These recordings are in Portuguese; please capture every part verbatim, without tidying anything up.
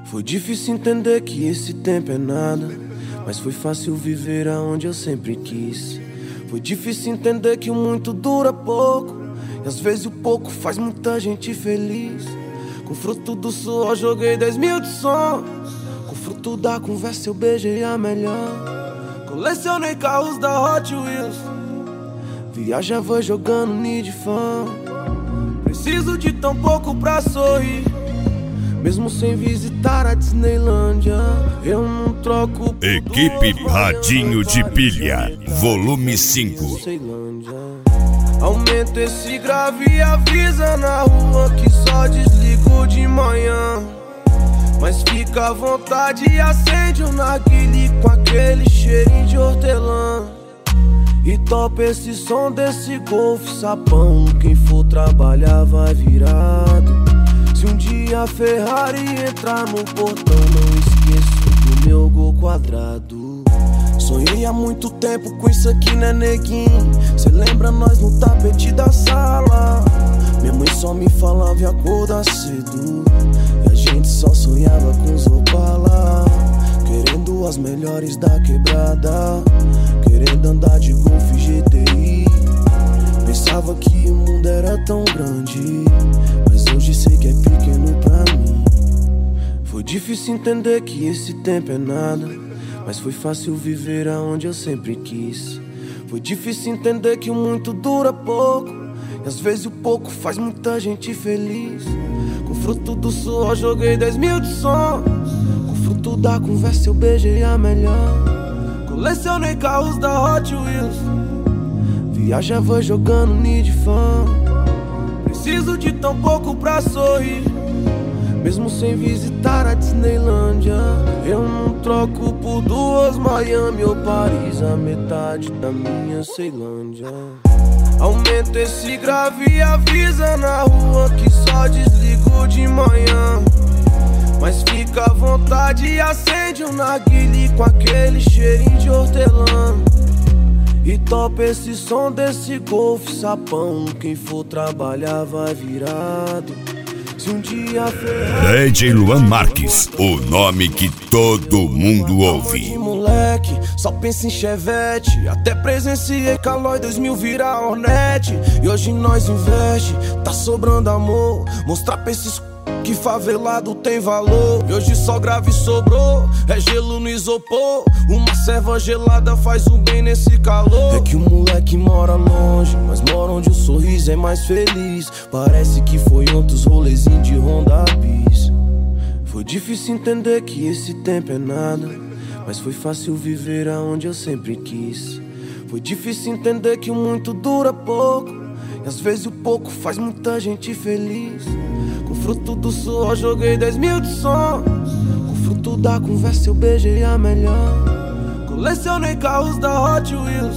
Foi difícil entender que esse tempo é nada, mas foi fácil viver aonde eu sempre quis. Foi difícil entender que o muito dura pouco, e às vezes o pouco faz muita gente feliz. Com fruto do suor joguei dez mil de sonhos, com fruto da conversa eu beijei a melhor. Colecionei carros da Hot Wheels, viajava jogando Need Fan. Preciso de tão pouco pra sorrir, mesmo sem visitar a Disneylândia. Eu não troco por Equipe Radinho de Pilha, volume cinco. Aumenta esse grave e avisa na rua que só desligo de manhã. Mas fica à vontade e acende o narguile com aquele cheirinho de hortelã. E topa esse som desse Golf sapão, quem for trabalhar vai virado. Se um dia a Ferrari entrar no portão, não esqueço do meu gol quadrado. Sonhei há muito tempo com isso aqui, né, neguinho? Cê lembra nós no tapete da sala? Minha mãe só me falava e acordar cedo, e a gente só sonhava com os Opala. Querendo as melhores da quebrada, querendo andar de Golf G T I. Pensava que o mundo era tão grande, mas hoje sei que é pequeno pra mim. Foi difícil entender que esse tempo é nada, mas foi fácil viver aonde eu sempre quis. Foi difícil entender que o muito dura pouco, e às vezes o pouco faz muita gente feliz. Com fruto do suor joguei dez mil de sonhos, com fruto da conversa eu beijei a melhor. Colecionei carros da Hot Wheels, viajava jogando Need Fan. Preciso de tão pouco pra sorrir, mesmo sem visitar a Disneylândia. Eu não troco por duas Miami ou Paris, a metade da minha Ceilândia. Aumenta esse grave e avisa na rua que só desligo de manhã. Mas fica à vontade e acende um narguile com aquele cheirinho de hortelã. E topa esse som desse Golf sapão, quem for trabalhar vai virado. Se um dia a Ferrari... D J Luan Marques, o nome que todo mundo ouve. De moleque, só pensa em Chevette. Até presenciei Calói dois mil virar Hornet. E hoje nós investe, tá sobrando amor. Mostrar pra esses que favelado tem valor. E hoje só grave sobrou, é gelo no isopor. Uma serva gelada faz o bem nesse calor. É que o moleque mora longe, mas mora onde o sorriso é mais feliz. Parece que foi outros rolezinhos de Honda Bis. Foi difícil entender que esse tempo é nada, mas foi fácil viver aonde eu sempre quis. Foi difícil entender que o muito dura pouco, e às vezes o pouco faz muita gente feliz. Com fruto do suor joguei dez mil de sonhos, com fruto da conversa eu beijei a melhor. Colecionei carros da Hot Wheels,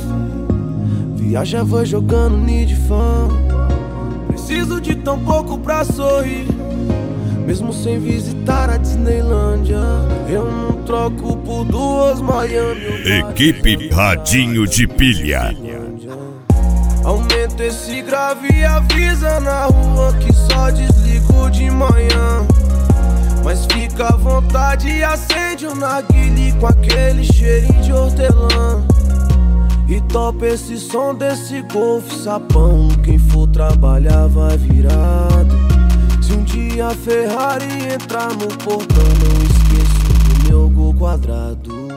viajava jogando Need Fan. Preciso de tão pouco pra sorrir, mesmo sem visitar a Disneylândia. Eu não troco por duas Miami. Equipe Radinho de Pilha. Aumenta esse grave e avisa na rua que só desligo de manhã. Mas fica à vontade e acende o narguile com aquele cheirinho de hortelã. E topa esse som desse Golf sapão, quem for trabalhar vai virado. Se um dia a Ferrari entrar no portão, não esqueço do meu gol quadrado.